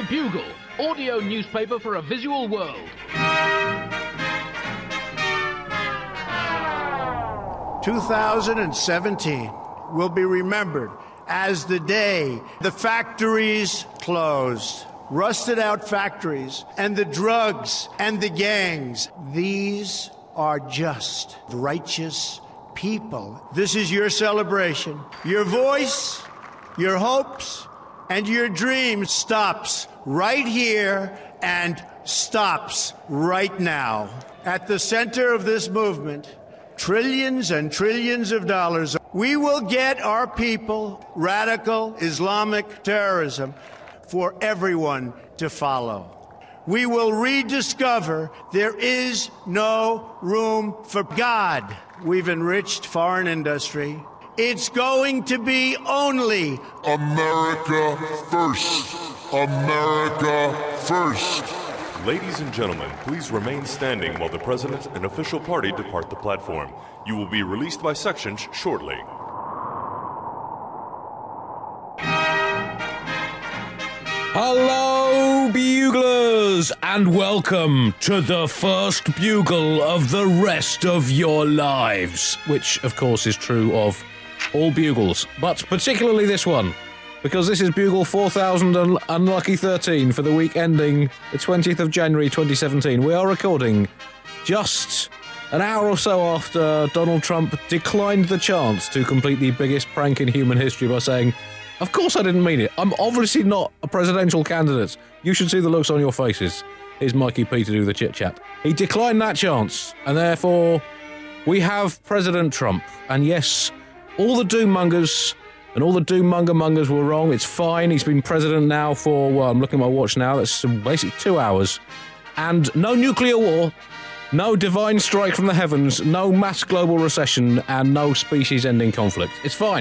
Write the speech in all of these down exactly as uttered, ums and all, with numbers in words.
Bugle, audio newspaper for a visual world. two thousand seventeen will be remembered as the day the factories closed. Rusted out factories and the drugs and the gangs. These are just righteous people. This is your celebration. Your voice, your hopes, and your dreams stops right here and stops right now. At the center of this movement, trillions and trillions of dollars. We will get our people radical Islamic terrorism for everyone to follow. We will rediscover there is no room for God. We've enriched foreign industry. It's going to be only America first. America first. Ladies and gentlemen, please remain standing while the President and official party depart the platform. You will be released by sections shortly. Hello, buglers, and welcome to the first bugle of the rest of your lives. Which, of course, is true of all bugles, but particularly this one, because this is Bugle four thousand unlucky thirteen for the week ending the twentieth of January twenty seventeen. We are recording just an hour or so after Donald Trump declined the chance to complete the biggest prank in human history by saying, "Of course I didn't mean it. I'm obviously not a presidential candidate. You should see the looks on your faces." Here's Mikey P to do the chit-chat. He declined that chance, and therefore we have President Trump. And yes, all the doom-mongers and all the doom-monger-mongers were wrong. It's fine. He's been president now for, well, I'm looking at my watch now. That's basically two hours. And no nuclear war, no divine strike from the heavens, no mass global recession, and no species-ending conflict. It's fine.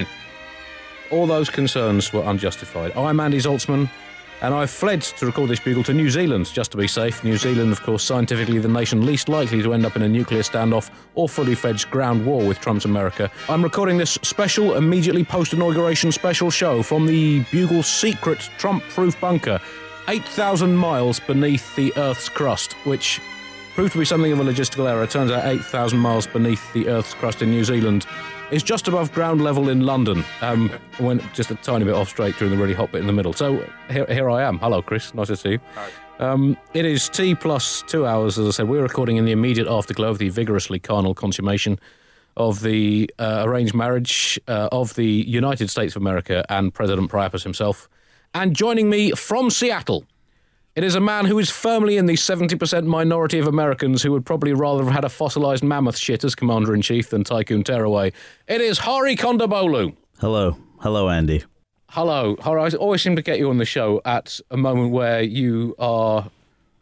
All those concerns were unjustified. I'm Andy Zaltzman, and I've fled to record this bugle to New Zealand, just to be safe. New Zealand, of course, scientifically the nation least likely to end up in a nuclear standoff or fully fledged ground war with Trump's America. I'm recording this special, immediately post-inauguration special show from the Bugle's secret Trump-proof bunker, eight thousand miles beneath the Earth's crust, which proved to be something of a logistical error. It turns out eight thousand miles beneath the Earth's crust in New Zealand is just above ground level in London. Um, I went just a tiny bit off straight during the really hot bit in the middle. So here, here I am. Hello, Chris. Nice to see you. Hi. Um, it is T plus two hours, as I said. We're recording in the immediate afterglow of the vigorously carnal consummation of the uh, arranged marriage uh, of the United States of America and President Priapus himself. And joining me from Seattle, it is a man who is firmly in the seventy percent minority of Americans who would probably rather have had a fossilized mammoth shit as Commander-in-Chief than Tycoon Tearaway. It is Hari Kondabolu. Hello. Hello, Andy. Hello. Hari, I always seem to get you on the show at a moment where you are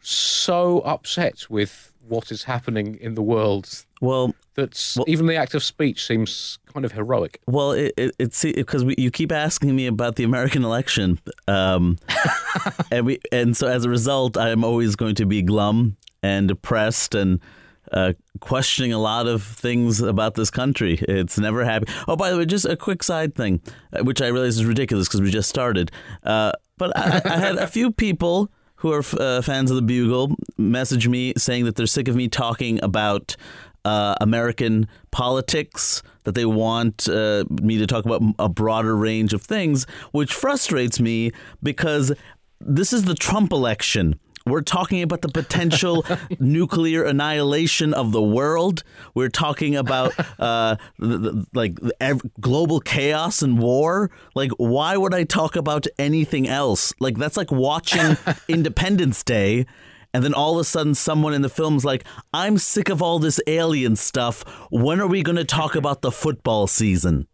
so upset with what is happening in the world. Well, that well, even the act of speech seems kind of heroic. Well, it, it, it's because we, you keep asking me about the American election, um, and we and so as a result, I am always going to be glum and depressed and uh, questioning a lot of things about this country. It's never happy. Oh, by the way, just a quick side thing, which I realize is ridiculous because we just started. Uh, but I, I had a few people who are uh, fans of the Bugle message me saying that they're sick of me talking about Uh, American politics, that they want uh, me to talk about a broader range of things, which frustrates me because this is the Trump election. We're talking about the potential nuclear annihilation of the world. We're talking about uh, the, the, like the global chaos and war. Like, why would I talk about anything else? Like, that's like watching Independence Day. And then all of a sudden someone in the film's like, I'm sick of all this alien stuff. When are we going to talk about the football season?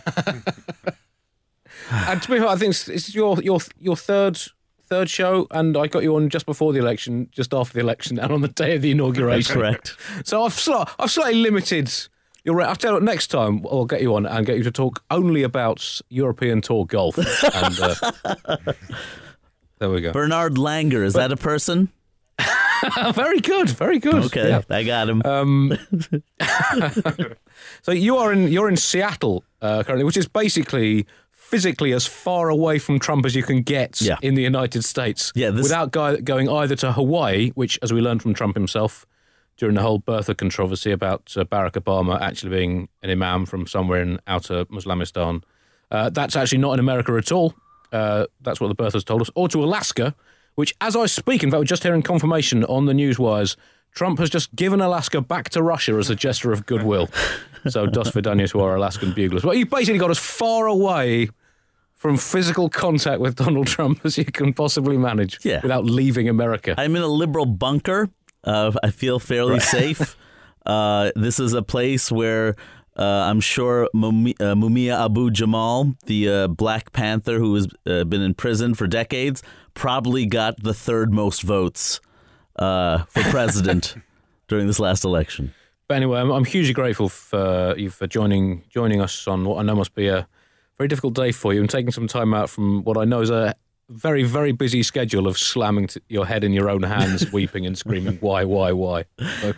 And to be fair, I think it's, it's your your your third third show, and I got you on just before the election, just after the election, and on the day of the inauguration. That's correct. So I've sli- I've slightly limited your. I'll tell you what, next time I'll get you on and get you to talk only about European Tour golf. And uh, there we go. Bernard Langer, is but, that a person? Very good, very good. Okay, yeah. I got him. Um, so you are in you're in Seattle uh, currently, which is basically physically as far away from Trump as you can get yeah. in the United States yeah, this... without go- going either to Hawaii, which, as we learned from Trump himself during the whole birther controversy about uh, Barack Obama actually being an imam from somewhere in outer Islamistan, uh, that's actually not in America at all. Uh, that's what the birthers told us. Or to Alaska, which, as I speak, in fact, we're just hearing confirmation on the news wires, Trump has just given Alaska back to Russia as a gesture of goodwill. So, dos vidania to our Alaskan buglers. Well, you basically got as far away from physical contact with Donald Trump as you can possibly manage yeah. without leaving America. I'm in a liberal bunker. Uh, I feel fairly right. safe. Uh, this is a place where uh, I'm sure Mumia, uh, Mumia Abu Jamal, the uh, Black Panther who has uh, been in prison for decades, probably got the third most votes uh, for president during this last election. But anyway, I'm, I'm hugely grateful for you for joining joining us on what I know must be a very difficult day for you and taking some time out from what I know is a very, very busy schedule of slamming t- your head in your own hands, weeping and screaming, why, why, why? So,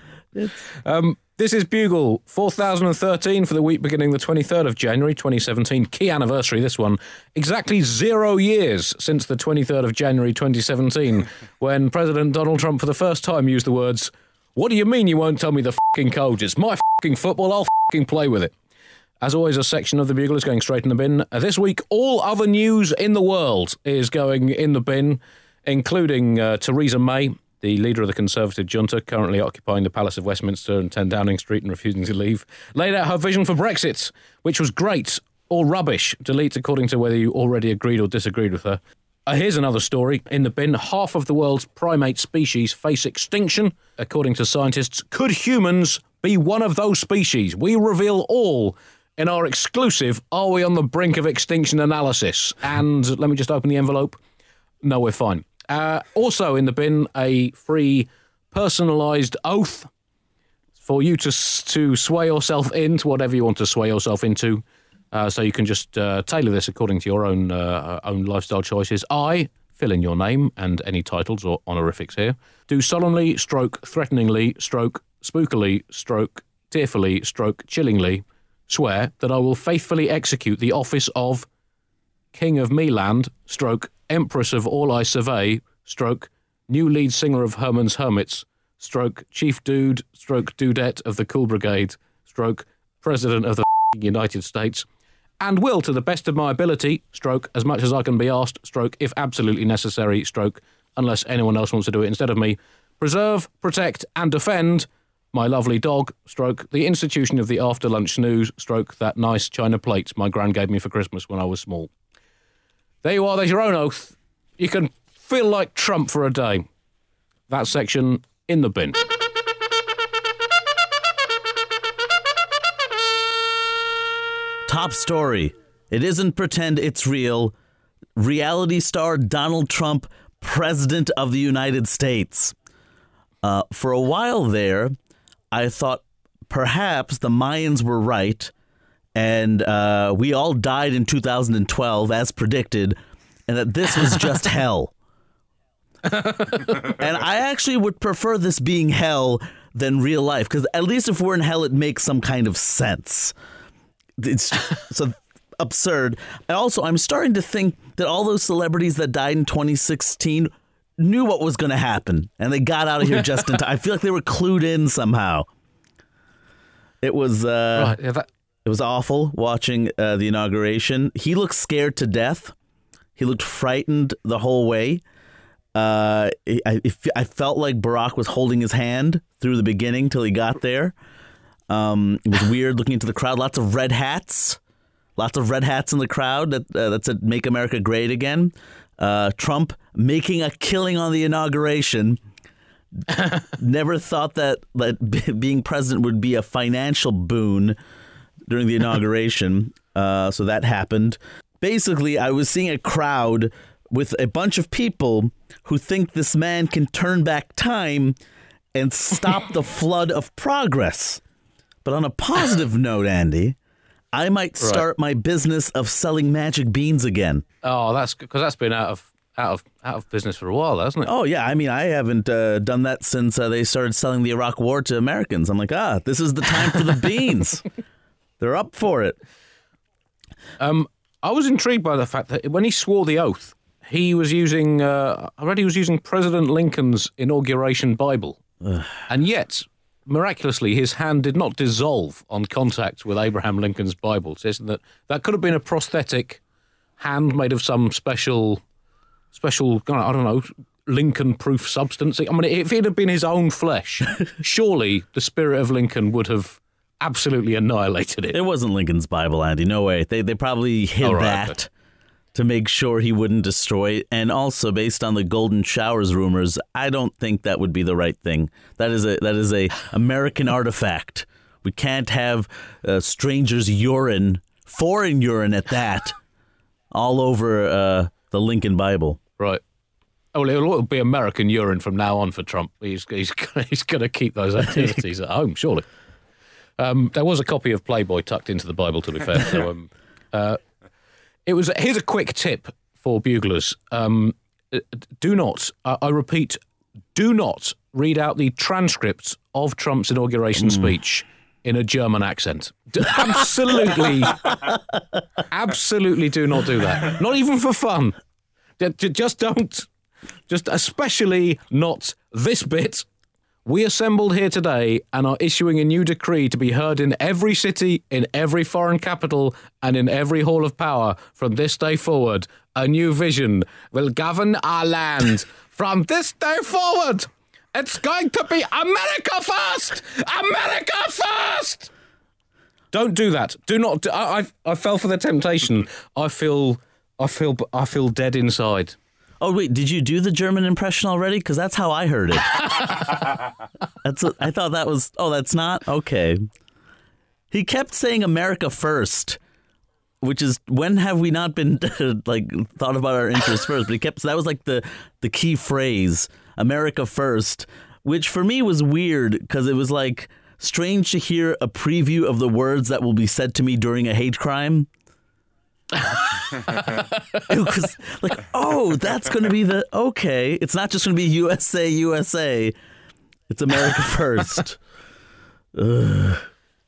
um, this is Bugle four thousand thirteen for the week beginning the twenty-third of January twenty seventeen. Key anniversary, this one. Exactly zero years since the twenty-third of January twenty seventeen, when President Donald Trump for the first time used the words, "What do you mean you won't tell me the fucking code? It's my fucking football, I'll fucking play with it." As always, a section of the Bugle is going straight in the bin. Uh, this week, all other news in the world is going in the bin, including uh, Theresa May, the leader of the Conservative junta, currently occupying the Palace of Westminster and ten Downing Street and refusing to leave, laid out her vision for Brexit, which was great or rubbish. Delete according to whether you already agreed or disagreed with her. Uh, here's another story in the bin. Half of the world's primate species face extinction. According to scientists, could humans be one of those species? We reveal all in our exclusive Are We on the Brink of Extinction analysis. And let me just open the envelope. No, we're fine. Uh, also in the bin, a free personalised oath for you to to sway yourself into whatever you want to sway yourself into. Uh, so you can just uh, tailor this according to your own uh, own lifestyle choices. I, fill in your name and any titles or honorifics here, do solemnly, stroke, threateningly, stroke, spookily, stroke, tearfully, stroke, chillingly, swear that I will faithfully execute the office of King of Meland, stroke, Empress of all I survey, stroke, new lead singer of Herman's Hermits, stroke, chief dude, stroke, dudette of the Cool Brigade, stroke, president of the United States, and will, to the best of my ability, stroke, as much as I can be asked, stroke, if absolutely necessary, stroke, unless anyone else wants to do it instead of me, preserve, protect, and defend my lovely dog, stroke, the institution of the after-lunch snooze, stroke, that nice china plate my gran gave me for Christmas when I was small. There you are, there's your own oath. You can feel like Trump for a day. That section in the bin. Top story. It isn't pretend, it's real. Reality star Donald Trump, President of the United States. Uh, for a while there, I thought perhaps the Mayans were right, and uh, we all died in two thousand twelve, as predicted, and that this was just hell. And I actually would prefer this being hell than real life, because at least if we're in hell, it makes some kind of sense. It's so absurd. And also, I'm starting to think that all those celebrities that died in twenty sixteen knew what was going to happen, and they got out of here just in time. I feel like they were clued in somehow. It was uh, right, yeah, that- it was awful watching uh, the inauguration. He looked scared to death. He looked frightened the whole way. Uh, I, I felt like Barack was holding his hand through the beginning till he got there. Um, it was weird looking into the crowd. Lots of red hats. Lots of red hats in the crowd that uh, that said "Make America Great Again." Uh, Trump making a killing on the inauguration. Never thought that, that b- being president would be a financial boon during the inauguration. Uh, so that happened. Basically, I was seeing a crowd with a bunch of people who think this man can turn back time and stop the flood of progress. But on a positive note, Andy, I might start right. my business of selling magic beans again. Oh, that's because that's been out of out of out of business for a while, hasn't it? Oh yeah, I mean, I haven't uh, done that since uh, they started selling the Iraq War to Americans. I'm like, ah, this is the time for the beans. They're up for it. Um, I was intrigued by the fact that when he swore the oath, he was using, uh, I read he was using President Lincoln's inauguration Bible. Ugh. And yet, miraculously, his hand did not dissolve on contact with Abraham Lincoln's Bible. Says that that could have been a prosthetic hand made of some special, special, I don't know, Lincoln-proof substance. I mean, if it had been his own flesh, surely the spirit of Lincoln would have absolutely annihilated it. It wasn't Lincoln's Bible, Andy. No way. They they probably hid oh, right, that okay. to make sure he wouldn't destroy it. And also, based on the Golden Showers rumors, I don't think that would be the right thing. That is a that is a American artifact. We can't have uh, strangers' urine, foreign urine at that, all over uh, the Lincoln Bible. Right. Oh, well, it'll be American urine from now on for Trump. He's he's he's going to keep those activities at home, surely. Um, there was a copy of Playboy tucked into the Bible, to be fair. So, um, uh, it was. Here's a quick tip for buglers: um, do not, uh, I repeat, do not read out the transcript of Trump's inauguration mm. speech in a German accent. D- absolutely, absolutely, do not do that. Not even for fun. D- d- just don't. Just especially not this bit. We assembled here today and are issuing a new decree to be heard in every city, in every foreign capital, and in every hall of power from this day forward. A new vision will govern our land. From this day forward, it's going to be America first! America first! Don't do that. Do not. Do, I, I I fell for the temptation. I feel. I feel. I feel dead inside. Oh, wait, did you do the German impression already? Because that's how I heard it. that's a, I thought that was... Oh, that's not? Okay. He kept saying America first, which is, when have we not been, like, thought about our interests first? But he kept... So that was, like, the, the key phrase, America first, which for me was weird, because it was, like, strange to hear a preview of the words that will be said to me during a hate crime. It was like, oh, that's going to be the okay. It's not just going to be U S A, U S A. It's America first. Ugh.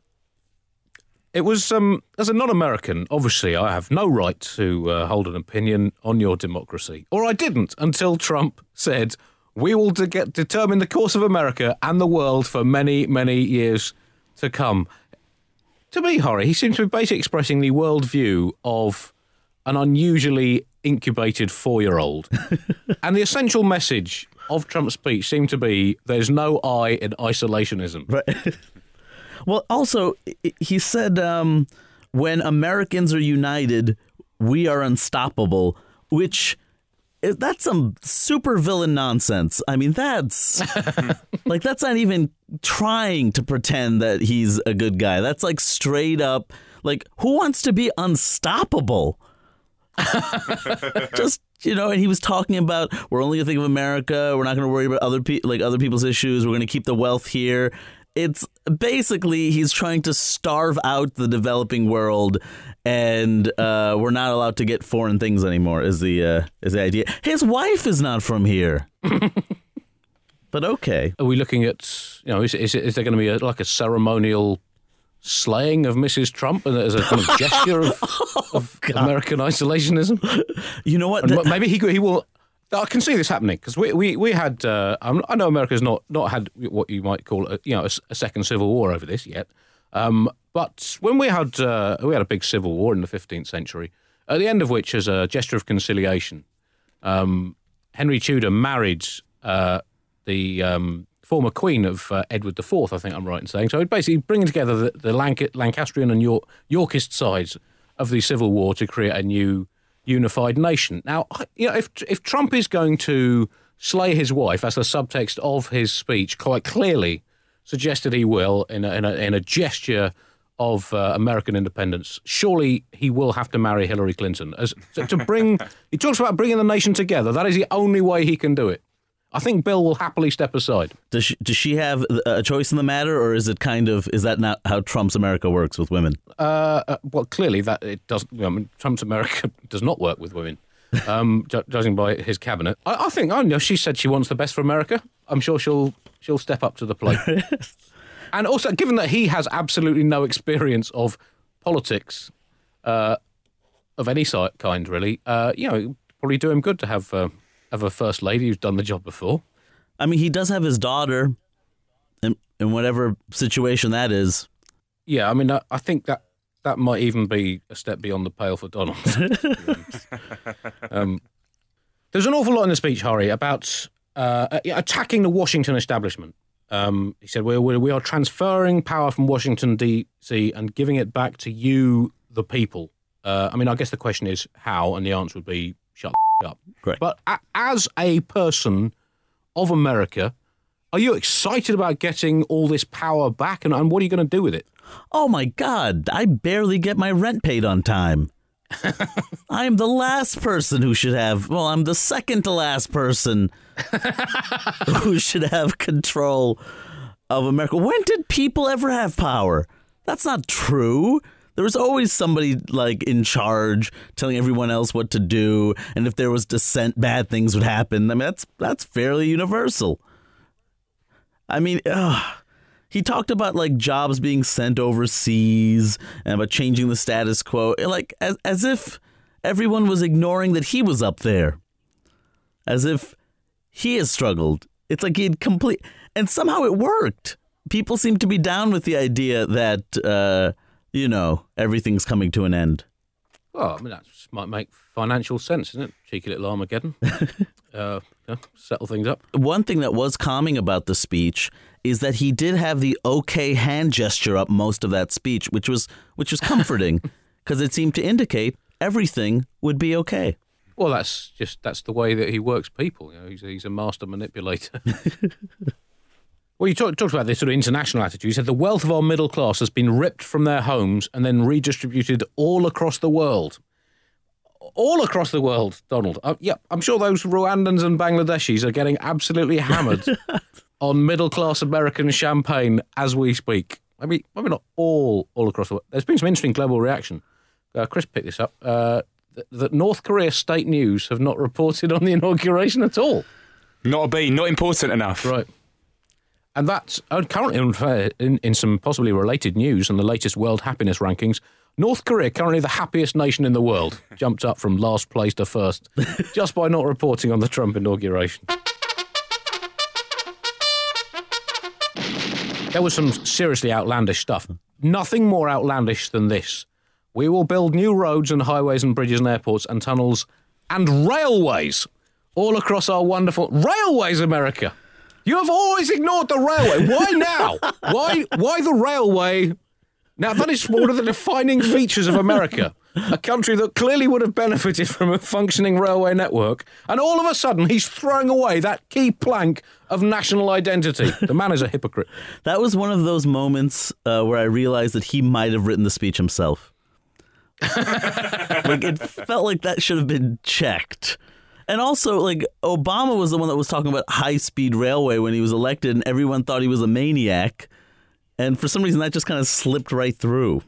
It was um, as a non-American. Obviously, I have no right to uh, hold an opinion on your democracy, or I didn't until Trump said, "We will de- get determine the course of America and the world for many, many years to come." To me, Horry, he seems to be basically expressing the worldview of an unusually incubated four-year-old. And the essential message of Trump's speech seemed to be, there's no I in isolationism. Right. Well, also, he said, um, when Americans are united, we are unstoppable, which... That's some super villain nonsense. I mean, that's like that's not even trying to pretend that he's a good guy. That's like straight up like, who wants to be unstoppable? Just, you know, and he was talking about we're only going to think of America. We're not going to worry about other pe- like other people's issues. We're going to keep the wealth here. It's basically he's trying to starve out the developing world, and uh, we're not allowed to get foreign things anymore. Is the uh, is the idea? His wife is not from here, but okay. Are we looking at, you know, is is, is there going to be a, like a ceremonial slaying of Missus Trump as a kind of gesture of, oh, of American isolationism? You know what? The- maybe he he will. I can see this happening because we, we, we had uh, I know America's not, not had what you might call a, you know a, a second civil war over this yet, um, but when we had uh, we had a big civil war in the fifteenth century, at the end of which, as a gesture of conciliation, um, Henry Tudor married uh, the um, former queen of uh, Edward the Fourth. I think I'm right in saying so. Basically, bringing together the, the Lanc- Lancastrian and York- Yorkist sides of the civil war to create a new unified nation. Now, you know, if if Trump is going to slay his wife, as the subtext of his speech quite clearly suggested he will, in a, in a, in a gesture of uh, American independence, surely he will have to marry Hillary Clinton. As to, to bring, he talks about bringing the nation together. That is the only way he can do it. I think Bill will happily step aside. Does she, does she have a choice in the matter, or is it kind of is that not how Trump's America works with women? Uh, uh, well, clearly that it doesn't. I mean, Trump's America does not work with women, um, ju- judging by his cabinet. I, I think. I know she said she wants the best for America. I'm sure she'll she'll step up to the plate. And also, given that he has absolutely no experience of politics, uh, of any si- kind, really, uh, you know, it'd probably do him good to have uh, have a first lady who's done the job before. I mean, he does have his daughter, in, in whatever situation that is. Yeah, I mean, I, I think that that might even be a step beyond the pale for Donald. um, there's an awful lot in the speech, Hari, about uh, attacking the Washington establishment. Um, he said, we, we, we are transferring power from Washington, D C and giving it back to you, the people. Uh, I mean, I guess the question is how, and the answer would be shut the up. Correct. But a, as a person of America, are you excited about getting all this power back, and, and what are you going to do with it? Oh, my God, I barely get my rent paid on time. I'm the last person who should have, well, I'm the second to last person who should have control of America. When did people ever have power? That's not true. There was always somebody like in charge telling everyone else what to do. And if there was dissent, bad things would happen. I mean, that's that's fairly universal. I mean, ugh. He talked about like jobs being sent overseas and about changing the status quo, like as as if everyone was ignoring that he was up there, as if he has struggled. It's like he'd complete, and somehow it worked. People seem to be down with the idea that uh, you know everything's coming to an end. Well, I mean that might make financial sense, isn't it? Cheeky little Armageddon. uh, yeah, settle things up. One thing that was calming about the speech is that he did have the okay hand gesture up most of that speech, which was which was comforting because it seemed to indicate everything would be okay. Well, that's just that's the way that he works people. You know, he's, he's a master manipulator. Well, you talk, talked about this sort of international attitude. You said the wealth of our middle class has been ripped from their homes and then redistributed all across the world. All across the world, Donald. Uh, yeah, I'm sure those Rwandans and Bangladeshis are getting absolutely hammered on middle-class American champagne as we speak. I mean, maybe not all all across the world. There's been some interesting global reaction. Uh, Chris picked this up. Uh, th- that North Korea state news have not reported on the inauguration at all. Not a B, not important enough. Right. And that's uh, currently, in, in some possibly related news and the latest World Happiness Rankings, North Korea, currently the happiest nation in the world, jumped up from last place to first just by not reporting on the Trump inauguration. There was some seriously outlandish stuff. Nothing more outlandish than this. We will build new roads and highways and bridges and airports and tunnels and railways all across our wonderful... Railways, America! You have always ignored the railway. Why now? Why, why the railway... Now, that is one of the defining features of America, a country that clearly would have benefited from a functioning railway network, and all of a sudden he's throwing away that key plank of national identity. The man is a hypocrite. That was one of those moments uh, where I realized that he might have written the speech himself. Like, it felt like that should have been checked. And also, like, Obama was the one that was talking about high-speed railway when he was elected, and everyone thought he was a maniac. And for some reason, that just kind of slipped right through.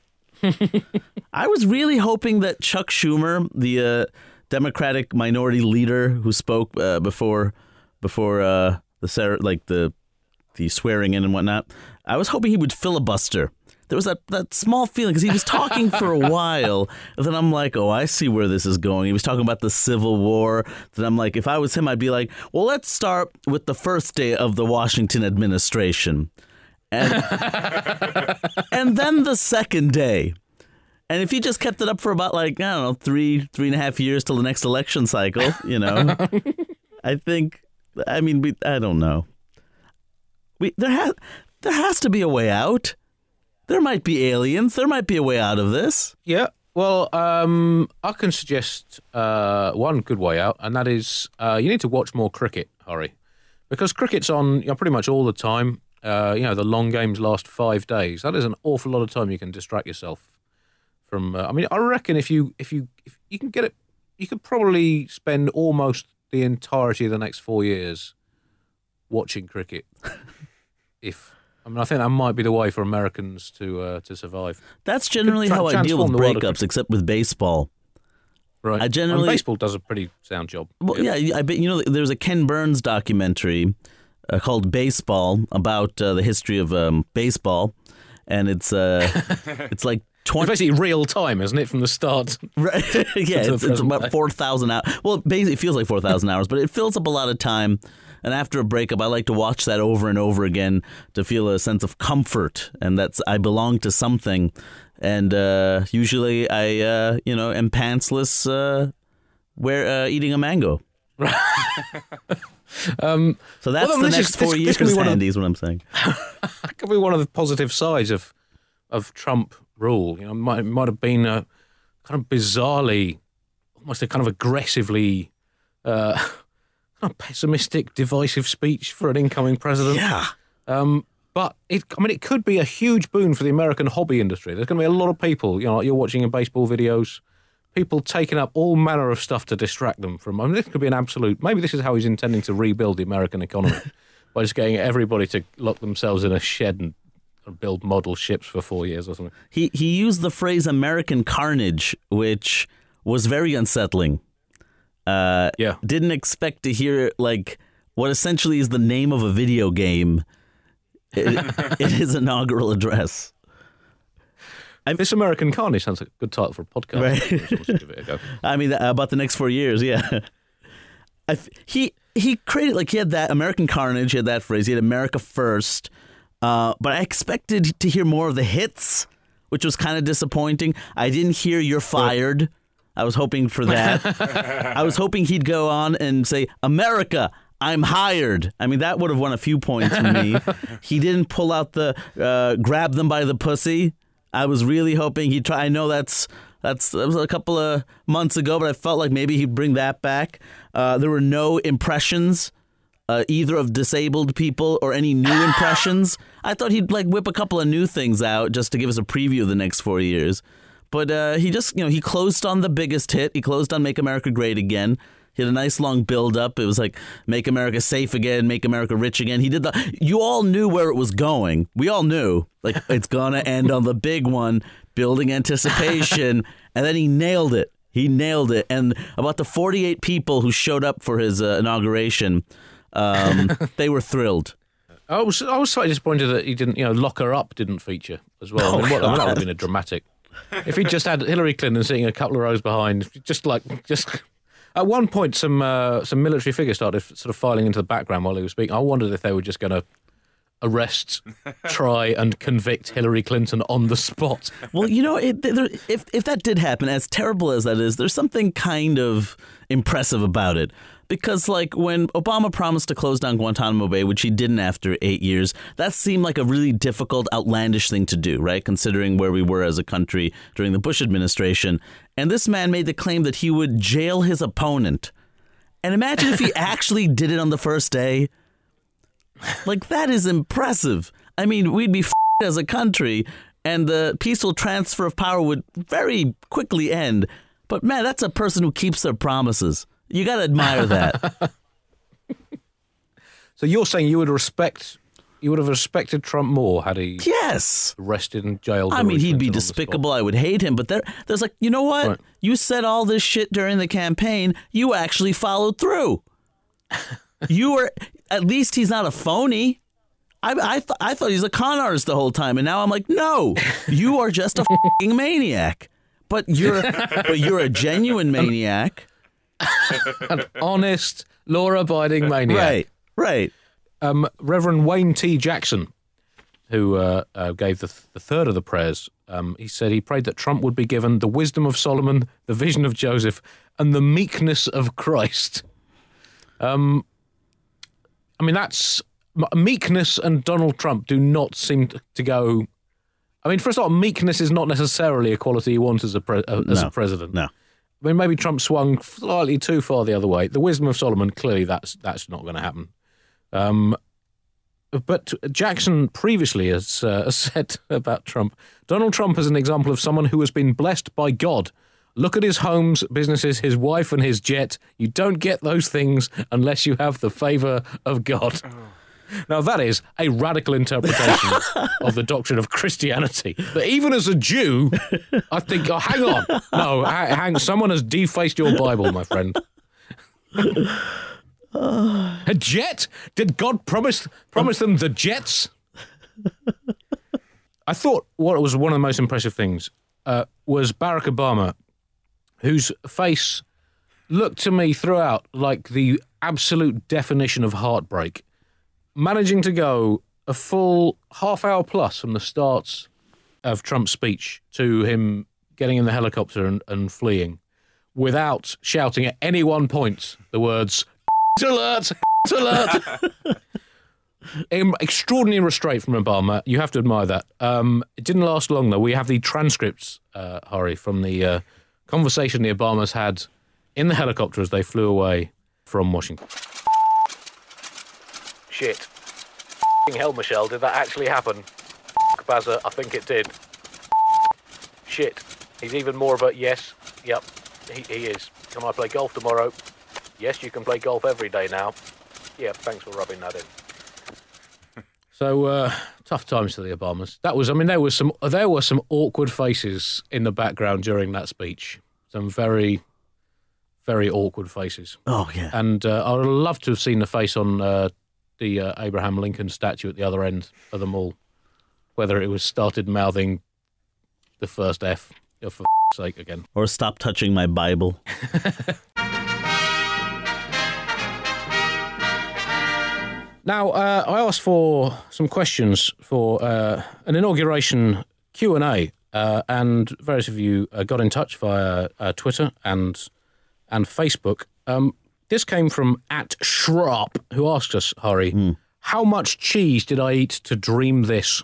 I was really hoping that Chuck Schumer, the uh, Democratic minority leader who spoke uh, before before uh, the like the the swearing in and whatnot, I was hoping he would filibuster. There was that, that small feeling because he was talking for a while. And then I'm like, oh, I see where this is going. He was talking about the Civil War. Then I'm like, if I was him, I'd be like, well, let's start with the first day of the Washington administration. And, and then the second day. And if he just kept it up for about like, I don't know, three, three and a half years till the next election cycle, you know, I think, I mean, we, I don't know. We there has there has to be a way out. There might be aliens. There might be a way out of this. Yeah. Well, um, I can suggest uh, one good way out, and that is uh, you need to watch more cricket, Hari. Because cricket's on you know, pretty much all the time. Uh, you know, the long games last five days. That is an awful lot of time you can distract yourself from. Uh, I mean, I reckon if you if you if you can get it, you could probably spend almost the entirety of the next four years watching cricket. if I mean, I think that might be the way for Americans to uh, to survive. That's generally Tra- how I deal with transform the breakups, except with baseball. Right. I generally and baseball does a pretty sound job. Well, yeah, I bet you know. There's a Ken Burns documentary uh, called Baseball about uh, the history of um, baseball, and it's uh, it's like It's basically real time, isn't it, from the start? Right. Yeah, to it's, the it's about present four thousand hours. Well, basically, it feels like four thousand hours, but it fills up a lot of time. And after a breakup, I like to watch that over and over again to feel a sense of comfort and that's I belong to something. And uh, usually I, uh, you know, am pantsless uh, where, uh, eating a mango. um, so that's well, the next is, four this, years, this Andy, is what I'm saying. That could be one of the positive sides of of Trump rule. You know, it might, it might have been a kind of bizarrely, almost a kind of aggressively uh, kind of pessimistic, divisive speech for an incoming president. Yeah. Um, but it, I mean, it could be a huge boon for the American hobby industry. There's going to be a lot of people, you know, like you're watching in baseball videos, people taking up all manner of stuff to distract them from. I mean, this could be an absolute. Maybe this is how he's intending to rebuild the American economy by just getting everybody to lock themselves in a shed and build model ships for four years or something. He he used the phrase American carnage, which was very unsettling. Uh, yeah. Didn't expect to hear, like, what essentially is the name of a video game in, in his inaugural address. I, this American Carnage sounds like a good title for a podcast. Right. Give it a go. I mean, about the next four years, yeah. I, he, he created, like, he had that American Carnage, he had that phrase, he had America First. Uh, but I expected to hear more of the hits, which was kind of disappointing. I didn't hear "You're fired." I was hoping for that. I was hoping he'd go on and say, "America, I'm hired." I mean, that would have won a few points for me. He didn't pull out the uh, "grab them by the pussy." I was really hoping he'd try. I know that's that's that was a couple of months ago, but I felt like maybe he'd bring that back. Uh, there were no impressions. Uh, either of disabled people or any new impressions. I thought he'd like whip a couple of new things out just to give us a preview of the next four years. But uh, he just, you know, he closed on the biggest hit. He closed on Make America Great Again. He had a nice long build up. It was like Make America Safe Again, Make America Rich Again. He did the. You all knew where it was going. We all knew, like, it's gonna end on the big one, building anticipation, and then he nailed it. He nailed it. And about the forty-eight people who showed up for his uh, inauguration. Um, they were thrilled. I was I was slightly disappointed that he didn't, you know, Lock Her Up didn't feature as well. Oh, I mean, what, I mean, that would have been a dramatic. If he just had Hillary Clinton sitting a couple of rows behind, just like just at one point, some uh, some military figures started sort of filing into the background while he was speaking. I wondered if they were just going to arrest, try, and convict Hillary Clinton on the spot. Well, you know, it, there, if if that did happen, as terrible as that is, there's something kind of impressive about it. Because, like, when Obama promised to close down Guantanamo Bay, which he didn't after eight years, that seemed like a really difficult, outlandish thing to do, right? Considering where we were as a country during the Bush administration. And this man made the claim that he would jail his opponent. And imagine if he actually did it on the first day. Like, that is impressive. I mean, we'd be f***ed as a country, and the peaceful transfer of power would very quickly end. But, man, that's a person who keeps their promises. You got to admire that. So you're saying you would respect, you would have respected Trump more had he yes. arrested and jailed? I mean, he'd be despicable. I would hate him. But there, there's like, you know what? Right. You said all this shit during the campaign. You actually followed through. You were, at least he's not a phony. I I, th- I thought he's a con artist the whole time. And now I'm like, no, you are just a f***ing maniac. But you're, but you're a genuine maniac. An honest, law-abiding maniac. Right, right. Um, Reverend Wayne T. Jackson, who uh, uh, gave the, th- the third of the prayers, um, he said he prayed that Trump would be given the wisdom of Solomon, the vision of Joseph, and the meekness of Christ. Um, I mean, that's... Meekness and Donald Trump do not seem to, to go... I mean, first of all, meekness is not necessarily a quality you want as a, pre- uh, as no, a president. No. I mean, maybe Trump swung slightly too far the other way. The wisdom of Solomon, clearly that's that's not going to happen. Um, but Jackson previously has uh, said about Trump, Donald Trump is an example of someone who has been blessed by God. Look at his homes, businesses, his wife and his jet. You don't get those things unless you have the favor of God. Now, that is a radical interpretation of the doctrine of Christianity. But even as a Jew, I think, oh, hang on. No, hang, someone has defaced your Bible, my friend. A jet? Did God promise promise them the jets? I thought what was one of the most impressive things uh, was Barack Obama, whose face looked to me throughout like the absolute definition of heartbreak, managing to go a full half hour plus from the start of Trump's speech to him getting in the helicopter and, and fleeing without shouting at any one point the words, alert, alert. Extraordinary restraint from Obama. You have to admire that. Um, it didn't last long, though. We have the transcripts, uh, Hari, from the uh, conversation the Obamas had in the helicopter as they flew away from Washington. Shit. F***ing hell, Michelle, did that actually happen? F*** Bazza, I think it did. Shit. He's even more of a yes. Yep, he, he is. Can I play golf tomorrow? Yes, you can play golf every day now. Yeah, thanks for rubbing that in. So uh, tough times for the Obamas. That was, I mean, there was some there were some awkward faces in the background during that speech. Some very, very awkward faces. Oh yeah. And uh, I would love to have seen the face on uh, the uh, Abraham Lincoln statue at the other end of the mall, whether it was started mouthing the first F, for f***'s sake again, or stop touching my Bible. Now, uh, I asked for some questions for uh, an inauguration Q and A, uh, and various of you uh, got in touch via uh, Twitter and and Facebook. Um, this came from at Shrop, who asked us, Hari, mm. how much cheese did I eat to dream this?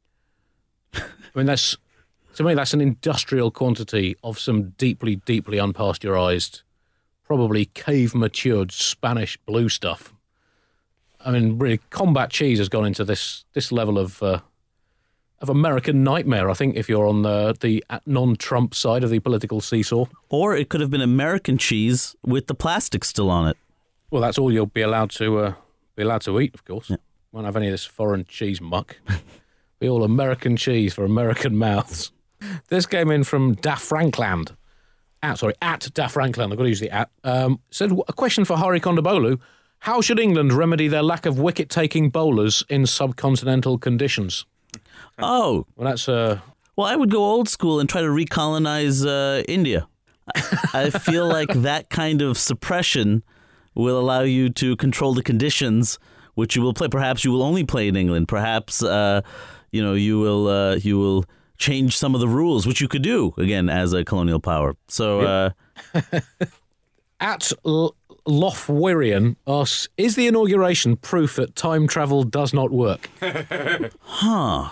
I mean, that's to me, that's an industrial quantity of some deeply, deeply unpasteurized, probably cave-matured Spanish blue stuff. I mean, really, combat cheese has gone into this this level of uh, of American nightmare, I think, if you're on the, the non-Trump side of the political seesaw. Or it could have been American cheese with the plastic still on it. Well, that's all you'll be allowed to uh, be allowed to eat, of course. Yeah. Won't have any of this foreign cheese muck. Be all American cheese for American mouths. This came in from Da Frankland. At, sorry, at Da Frankland. I've got to use the at. Um, said, a question for Hari Kondabolu. How should England remedy their lack of wicket-taking bowlers in subcontinental conditions? Oh. Well, that's... Uh... Well, I would go old school and try to recolonize uh, India. I feel like that kind of suppression will allow you to control the conditions which you will play. Perhaps you will only play in England. Perhaps, uh, you know, you will uh, you will change some of the rules, which you could do, again, as a colonial power. So... Yep. Uh... At... L- Lofwirian asks, is the inauguration proof that time travel does not work? Huh.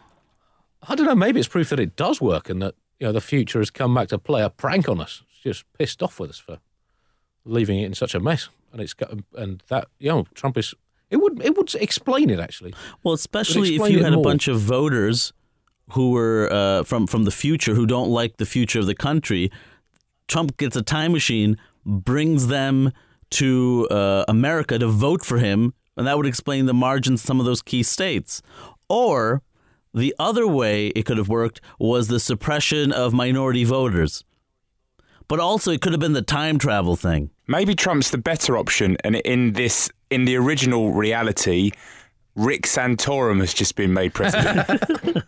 I don't know, maybe it's proof that it does work and that, you know, the future has come back to play a prank on us. It's just pissed off with us for leaving it in such a mess. And it's got, and that, you know, Trump is, it would it would explain it, actually. Well, especially if you had more. a bunch of voters who were uh, from, from the future who don't like the future of the country. Trump gets a time machine, brings them to uh, America to vote for him, and that would explain the margins in some of those key states. Or the other way it could have worked was the suppression of minority voters. But also it could have been the time travel thing. Maybe Trump's the better option, and in this, in the original reality, Rick Santorum has just been made president.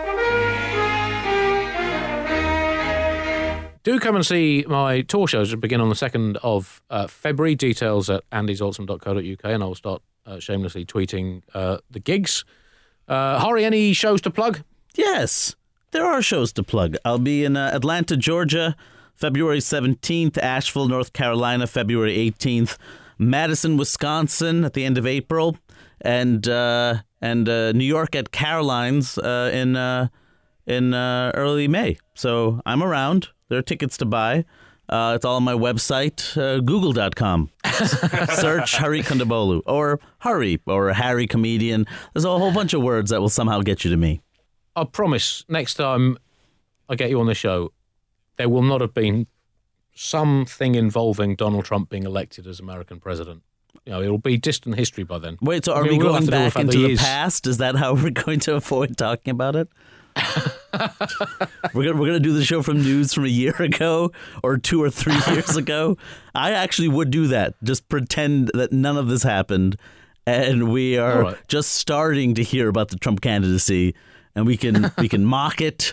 Do come and see my tour shows that begin on the second of uh, February. Details at andys awesome dot co dot uk, and I'll start uh, shamelessly tweeting uh, the gigs. Uh, Hari, any shows to plug? Yes, there are shows to plug. I'll be in uh, Atlanta, Georgia, February seventeenth, Asheville, North Carolina, February eighteenth, Madison, Wisconsin at the end of April, and uh, and uh, New York at Caroline's uh, in, uh, in uh, early May. So I'm around. There are tickets to buy. Uh, it's all on my website, uh, google dot com. Search Hari Kondabolu or Hari or Harry Comedian. There's a whole bunch of words that will somehow get you to me. I promise next time I get you on the show, there will not have been something involving Donald Trump being elected as American president. You know, it'll be distant history by then. Wait, so are I mean, we going back into the is... past? Is that how we're going to avoid talking about it? we're gonna we're gonna do the show from news from a year ago or two or three years ago. I actually would do that. Just pretend that none of this happened, and we are right. just starting to hear about the Trump candidacy, and we can we can mock it,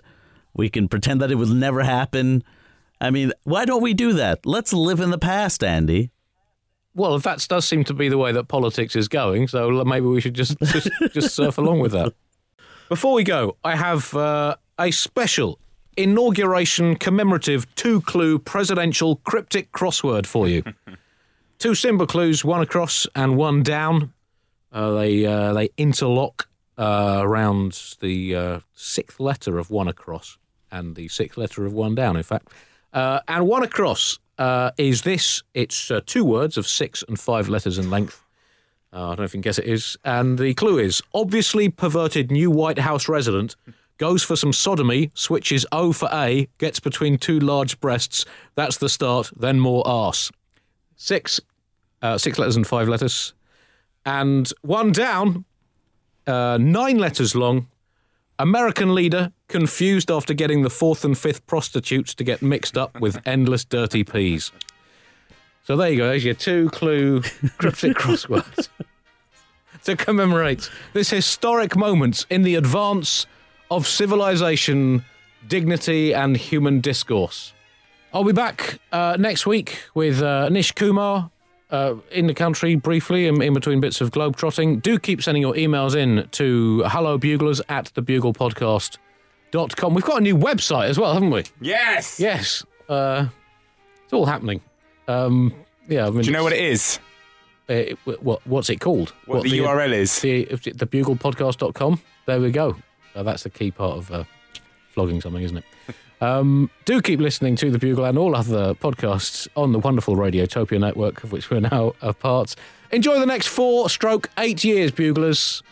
We can pretend that it will never happen. I mean, why don't we do that? Let's live in the past, Andy. Well, that does seem to be the way that politics is going, so maybe we should just just, just surf along with that. Before we go, I have uh, a special inauguration commemorative two-clue presidential cryptic crossword for you. Two symbol clues, one across and one down. Uh, they uh, they interlock uh, around the uh, sixth letter of one across and the sixth letter of one down, in fact. Uh, and one across uh, is this. It's uh, two words of six and five letters in length. Uh, I don't know if you can guess it is. And the clue is, obviously perverted new White House resident goes for some sodomy, switches O for A, gets between two large breasts. That's the start, then more arse. Six, uh, six letters and five letters. And one down, uh, nine letters long. American leader confused after getting the fourth and fifth prostitutes to get mixed up with endless dirty peas. So there you go. There's your two-clue cryptic crosswords to commemorate this historic moment in the advance of civilization, dignity, and human discourse. I'll be back uh, next week with uh, Nish Kumar uh, in the country briefly, in, in between bits of globetrotting. Do keep sending your emails in to hellobuglers at the bugle podcast dot com. We've got a new website as well, haven't we? Yes! Yes. Uh, it's all happening. Um, yeah, I mean, Do you know what it is? Uh, what, what's it called? What, what the, the U R L is? The, the bugle podcast dot com. There we go. Uh, that's the key part of uh, flogging something, isn't it? Um, do keep listening to The Bugle and all other podcasts on the wonderful Radiotopia network, of which we're now a part. Enjoy the next four stroke eight years, Buglers.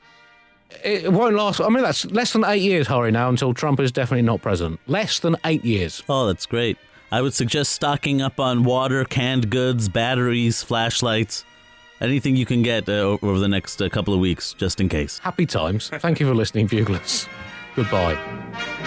It won't last. I mean, that's less than eight years, Harry, now, until Trump is definitely not president. Less than eight years. Oh, that's great. I would suggest stocking up on water, canned goods, batteries, flashlights, anything you can get uh, over the next uh, couple of weeks, just in case. Happy times. Thank you for listening, Buglers. Goodbye.